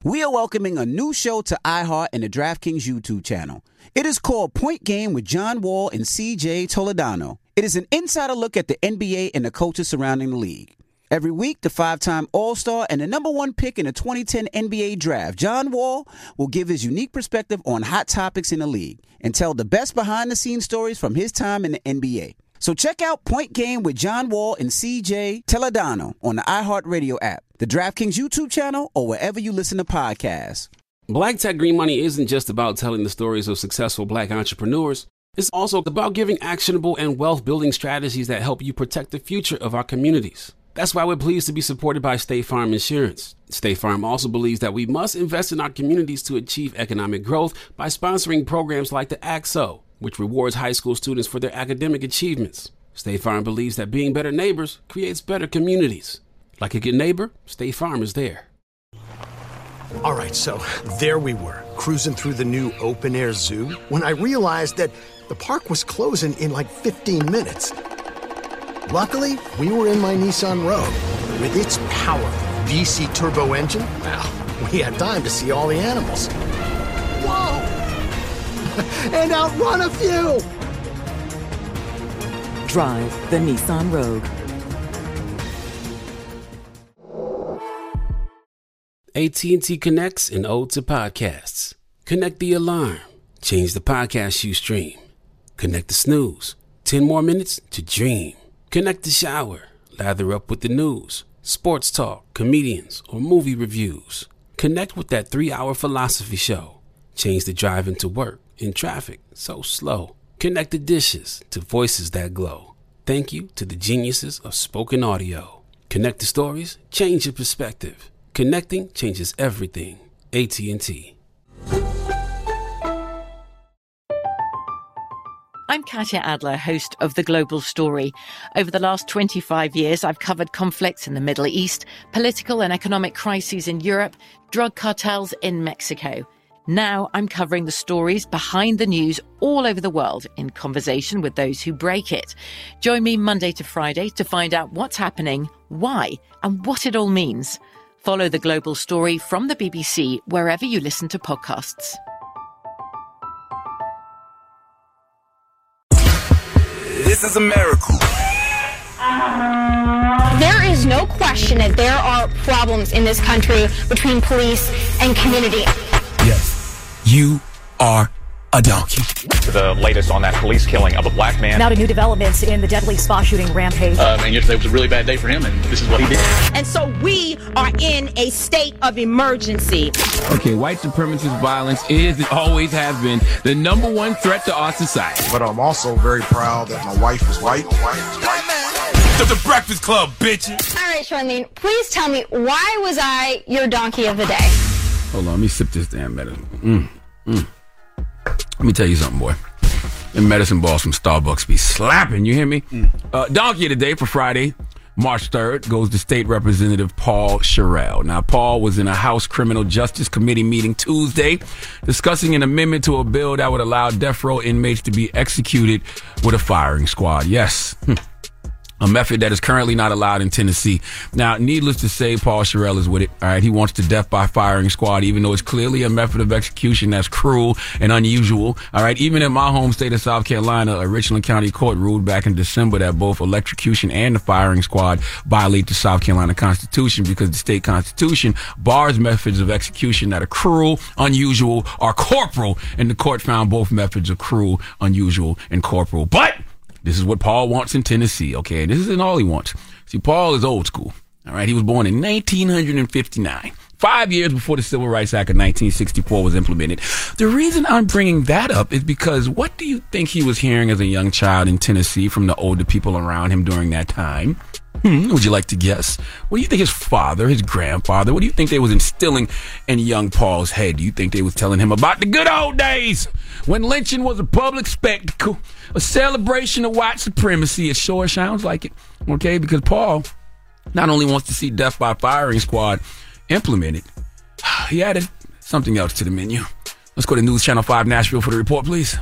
We are welcoming a new show to iHeart and the DraftKings YouTube channel. It is called Point Game with John Wall and CJ Toledano. It is an insider look at the NBA and the coaches surrounding the league. Every week, the 5-time All-Star and the number one pick in the 2010 NBA Draft, John Wall, will give his unique perspective on hot topics in the league and tell the best behind-the-scenes stories from his time in the NBA. So check out Point Game with John Wall and CJ Toledano on the iHeartRadio app, the DraftKings YouTube channel, or wherever you listen to podcasts. Black Tech Green Money isn't just about telling the stories of successful black entrepreneurs. It's also about giving actionable and wealth-building strategies that help you protect the future of our communities. That's why we're pleased to be supported by State Farm Insurance. State Farm also believes that we must invest in our communities to achieve economic growth by sponsoring programs like the ACT-SO, which rewards high school students for their academic achievements. State Farm believes that being better neighbors creates better communities. Like a good neighbor, State Farm is there. All right, so there we were, cruising through the new open-air zoo, when I realized that the park was closing in like 15 minutes. Luckily, we were in my Nissan Rogue. With its powerful VC turbo engine, well, we had time to see all the animals. Whoa! And outrun a few! Drive the Nissan Rogue. AT&T connects an ode to podcasts. Connect the alarm. Change the podcast you stream. Connect the snooze. 10 more minutes to dream. Connect the shower. Lather up with the news, sports talk, comedians, or movie reviews. Connect with that 3-hour philosophy show. Change the drive into work in traffic so slow. Connect the dishes to voices that glow. Thank you to the geniuses of spoken audio. Connect the stories. Change your perspective. Connecting changes everything. AT&T. I'm Katya Adler, host of The Global Story. Over the last 25 years, I've covered conflicts in the Middle East, political and economic crises in Europe, drug cartels in Mexico. Now I'm covering the stories behind the news all over the world in conversation with those who break it. Join me Monday to Friday to find out what's happening, why, and what it all means. Follow The Global Story from the BBC wherever you listen to podcasts. This is a miracle. There is no question that there are problems in this country between police and community. Yes, you are a donkey. The latest on that police killing of a black man. Now to new developments in the deadly spa shooting rampage. And yesterday was a really bad day for him, and this is what he did. And so we are in a state of emergency. Okay, white supremacist violence is and always has been the number one threat to our society. But I'm also very proud that my wife is white. The Breakfast Club, bitches. All right, Charlene, please tell me, why was I your donkey of the day? Hold on, let me sip this damn medicine. Let me tell you something, boy. Them medicine balls from Starbucks be slapping, you hear me? Donkey of the day for Friday, March 3rd, goes to State Representative Paul Sherrill. Now, Paul was in a House Criminal Justice Committee meeting Tuesday discussing an amendment to a bill that would allow death row inmates to be executed with a firing squad. Yes. A method that is currently not allowed in Tennessee. Now, needless to say, Paul Sherrill is with it. All right, he wants the death by firing squad, even though it's clearly a method of execution that's cruel and unusual. All right, even in my home state of South Carolina, a Richland County court ruled back in December that both electrocution and the firing squad violate the South Carolina Constitution because the state constitution bars methods of execution that are cruel, unusual, or corporal, and the court found both methods are cruel, unusual, and corporal. But this is what Paul wants in Tennessee, okay? This isn't all he wants. See, Paul is old school, all right? He was born in 1959, 5 years before the Civil Rights Act of 1964 was implemented. The reason I'm bringing that up is because what do you think he was hearing as a young child in Tennessee from the older people around him during that time? Would you like to guess? What do you think his father, his grandfather, what do you think they was instilling in young Paul's head? Do you think they was telling him about the good old days when lynching was a public spectacle, a celebration of white supremacy? It sure sounds like it, okay? Because Paul not only wants to see death by firing squad implemented, he added something else to the menu. Let's go to News Channel 5 Nashville for the report, please.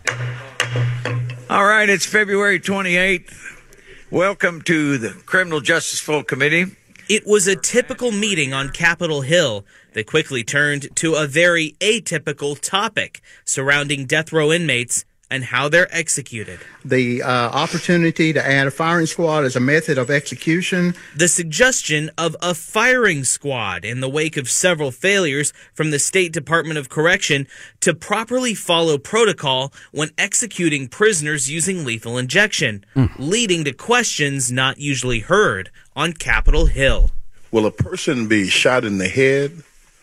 All right, it's February 28th. Welcome to the Criminal Justice Full Committee. It was a typical meeting on Capitol Hill They quickly turned to a very atypical topic surrounding death row inmates and how they're executed. The opportunity to add a firing squad as a method of execution. The suggestion of a firing squad in the wake of several failures from the State Department of Correction to properly follow protocol when executing prisoners using lethal injection, leading to questions not usually heard on Capitol Hill. Will a person be shot in the head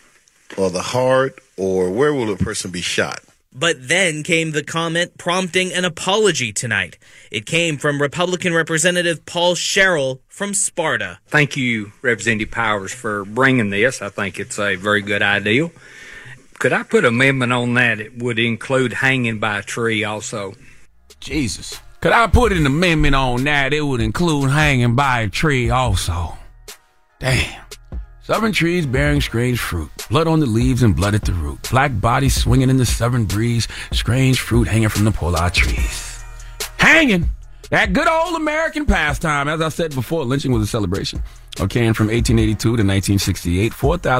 or the heart, or where will a person be shot? But then came the comment prompting an apology tonight. It came from Republican Representative Paul Sherrill from Sparta. Thank you, Representative Powers, for bringing this. I think it's a very good idea. Could I put an amendment on that? It would include hanging by a tree also. Jesus. Could I put an amendment on that? It would include hanging by a tree also. Damn. Southern trees bearing strange fruit, blood on the leaves and blood at the root. Black bodies swinging in the southern breeze, strange fruit hanging from the polar trees. Hanging! That good old American pastime. As I said before, lynching was a celebration. Okay, and from 1882 to 1968,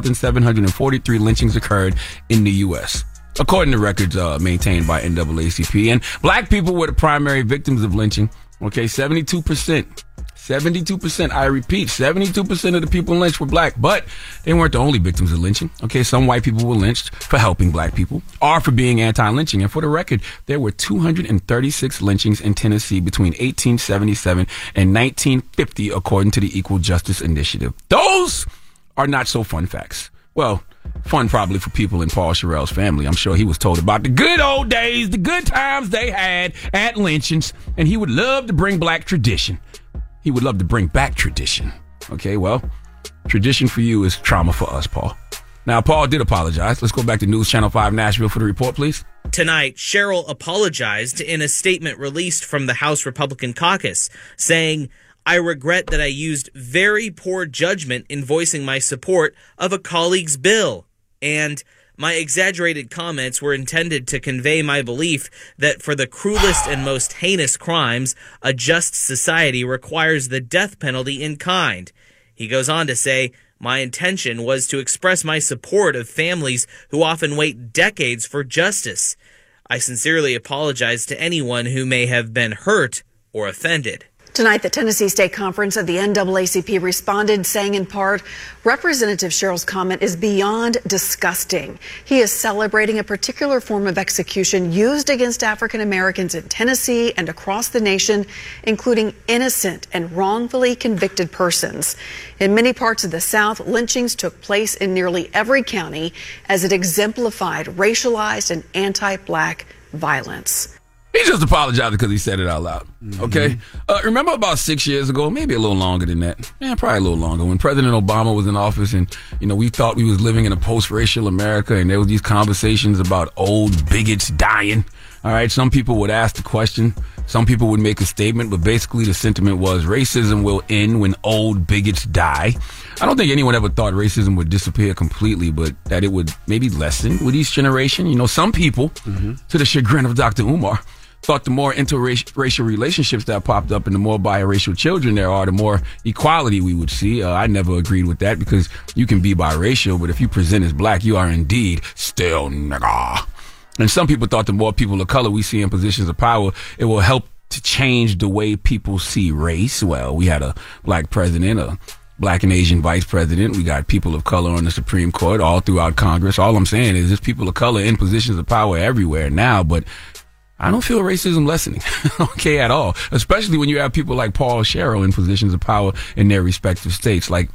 4,743 lynchings occurred in the U.S., according to records maintained by NAACP. And black people were the primary victims of lynching. Okay, 72%. 72%, I repeat, 72% of the people lynched were black, but they weren't the only victims of lynching. Okay, some white people were lynched for helping black people or for being anti-lynching. And for the record, there were 236 lynchings in Tennessee between 1877 and 1950, according to the Equal Justice Initiative. Those are not so fun facts. Well, fun probably for people in Paul Sherrill's family. I'm sure he was told about the good old days, the good times they had at lynchings, and he would love to bring black tradition. He would love to bring back tradition. Okay, well, tradition for you is trauma for us, Paul. Now, Paul did apologize. Let's go back to News Channel 5 Nashville for the report, please. Tonight, Sherrill apologized in a statement released from the House Republican caucus, saying, "I regret that I used very poor judgment in voicing my support of a colleague's bill, and my exaggerated comments were intended to convey my belief that for the cruelest and most heinous crimes, a just society requires the death penalty in kind." He goes on to say, "My intention was to express my support of families who often wait decades for justice. I sincerely apologize to anyone who may have been hurt or offended." Tonight, the Tennessee State Conference of the NAACP responded, saying in part, Representative Sherrill's comment is beyond disgusting. He is celebrating a particular form of execution used against African Americans in Tennessee and across the nation, including innocent and wrongfully convicted persons. In many parts of the South, lynchings took place in nearly every county as it exemplified racialized and anti-black violence. He just apologized because he said it out loud. Okay? Remember about 6 years ago, maybe a little longer than that. Yeah, probably a little longer, when President Obama was in office and, we thought we was living in a post-racial America and there was these conversations about old bigots dying. All right? Some people would ask the question. Some people would make a statement, but basically the sentiment was racism will end when old bigots die. I don't think anyone ever thought racism would disappear completely, but that it would maybe lessen with each generation. Some people, to the chagrin of Dr. Umar, thought the more interracial relationships that popped up and the more biracial children there are, the more equality we would see. I never agreed with that because you can be biracial, but if you present as black, you are indeed still nigga. And some people thought the more people of color we see in positions of power, it will help to change the way people see race. Well, we had a black president, a black and Asian vice president. We got people of color on the Supreme Court, all throughout Congress. All I'm saying is there's people of color in positions of power everywhere now, but I don't feel racism lessening, okay, at all. Especially when you have people like Paul Sherrill in positions of power in their respective states. Like,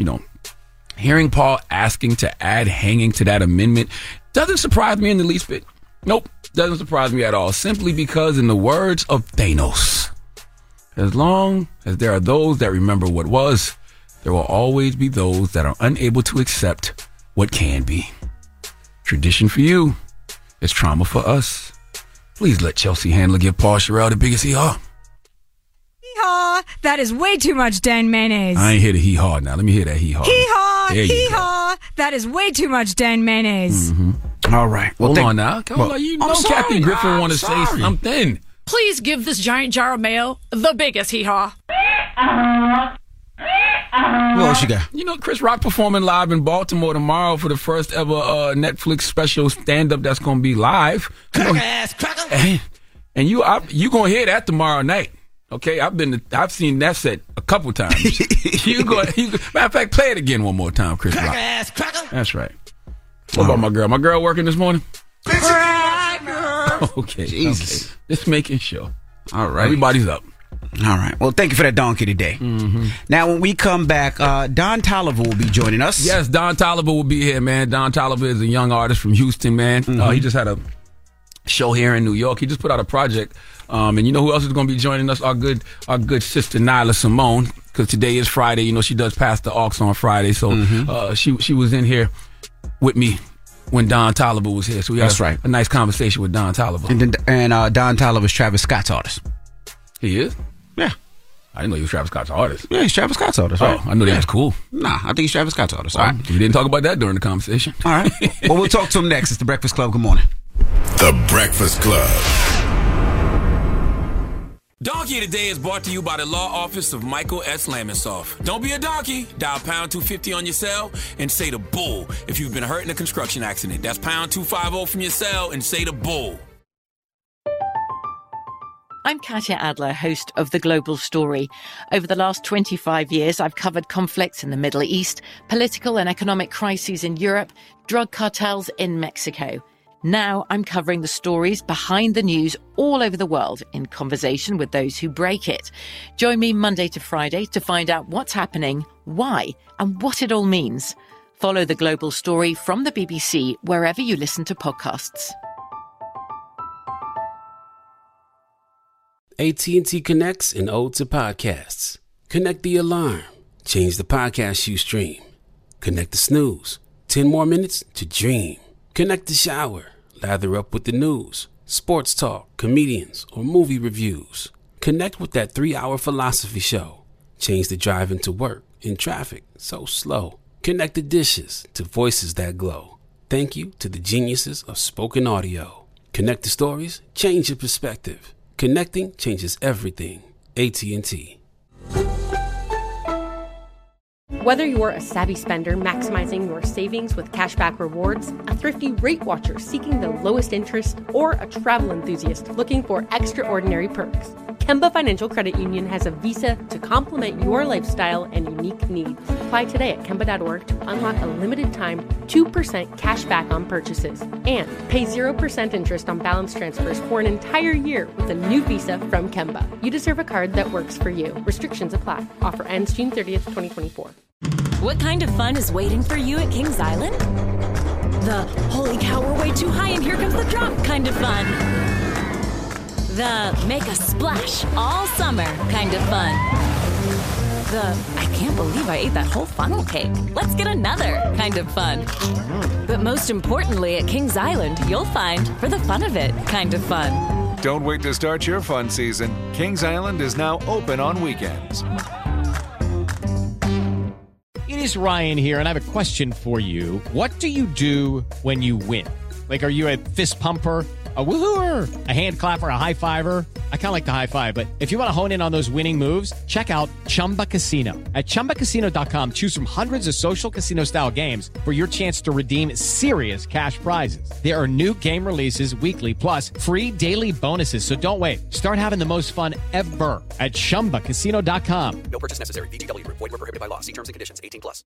hearing Paul asking to add hanging to that amendment doesn't surprise me in the least bit. Nope, doesn't surprise me at all. Simply because, in the words of Thanos, as long as there are those that remember what was, there will always be those that are unable to accept what can be. Tradition for you is trauma for us. Please let Chelsea Handler give Paul Sherrill the biggest hee-haw. Hee-haw! That is way too much Dan Mayonnaise. I ain't hear the hee-haw now. Let me hear that hee-haw. Hee-haw! Hee-haw! That is way too much Dan Mayonnaise. All right. Hold on now. Kathy Griffin want to say something. Please give this giant jar of mayo the biggest hee-haw. What else you got? You know, Chris Rock performing live in Baltimore tomorrow for the first ever Netflix special stand-up that's going to be live. Cracker. And you going to hear that tomorrow night. Okay, I've seen that set a couple times. Matter of fact, play it again one more time, Chris Rock. That's right. What about my girl? My girl working this morning? Okay. Jesus. Okay. Just making sure. All right. Everybody's up. All right. Well, thank you for that donkey today. Mm-hmm. Now, when we come back, Don Toliver will be joining us. Yes, Don Toliver will be here, man. Don Toliver is a young artist from Houston, man. Mm-hmm. He just had a show here in New York. He just put out a project. And you know who else is going to be joining us? Our good sister Nyla Simone, because today is Friday. You know, she does pass the aux on Friday. So she was in here with me when Don Toliver was here. So we had a nice conversation with Don Toliver. And Don Toliver is Travis Scott's artist. He is? Yeah. I didn't know he was Travis Scott's artist. Yeah, he's Travis Scott's artist, right? Oh, I knew that was cool. Nah, I think he's Travis Scott's artist. All right. We didn't talk about that during the conversation. All right. Well, we'll talk to him next. It's The Breakfast Club. Good morning. The Breakfast Club. Donkey Today is brought to you by the law office of Michael S. Lamonsoff. Don't be a donkey. Dial pound 250 on your cell and say the bull if you've been hurt in a construction accident. That's pound 250 from your cell and say the bull. I'm Katya Adler, host of The Global Story. Over the last 25 years, I've covered conflicts in the Middle East, political and economic crises in Europe, drug cartels in Mexico. Now I'm covering the stories behind the news all over the world in conversation with those who break it. Join me Monday to Friday to find out what's happening, why, and what it all means. Follow The Global Story from the BBC wherever you listen to podcasts. AT&T connects an ode to podcasts. Connect the alarm. Change the podcast you stream. Connect the snooze. 10 more minutes to dream. Connect the shower. Lather up with the news, sports talk, comedians, or movie reviews. Connect with that 3-hour philosophy show. Change the drive into work in traffic so slow. Connect the dishes to voices that glow. Thank you to the geniuses of spoken audio. Connect the stories, change your perspective. Connecting changes everything. AT&T. Whether you're a savvy spender maximizing your savings with cashback rewards, a thrifty rate watcher seeking the lowest interest, or a travel enthusiast looking for extraordinary perks, Kemba Financial Credit Union has a visa to complement your lifestyle and unique needs. Apply today at Kemba.org to unlock a limited-time 2% cash back on purchases and pay 0% interest on balance transfers for an entire year with a new visa from Kemba. You deserve a card that works for you. Restrictions apply. Offer ends June 30th, 2024. What kind of fun is waiting for you at Kings Island? The holy cow, we're way too high and here comes the drop kind of fun. The make a splash all summer kind of fun. The I can't believe I ate that whole funnel cake. Let's get another kind of fun. But most importantly, at Kings Island, you'll find for the fun of it kind of fun. Don't wait to start your fun season. Kings Island is now open on weekends. It is Ryan here, and I have a question for you. What do you do when you win? Like, are you a fist pumper, a woohooer, a hand clapper, a high fiver? I kind of like the high five, but if you want to hone in on those winning moves, check out Chumba Casino. At ChumbaCasino.com, choose from hundreds of social casino-style games for your chance to redeem serious cash prizes. There are new game releases weekly, plus free daily bonuses. So don't wait. Start having the most fun ever at ChumbaCasino.com. No purchase necessary. VGW. Void where prohibited by law. See terms and conditions. 18+.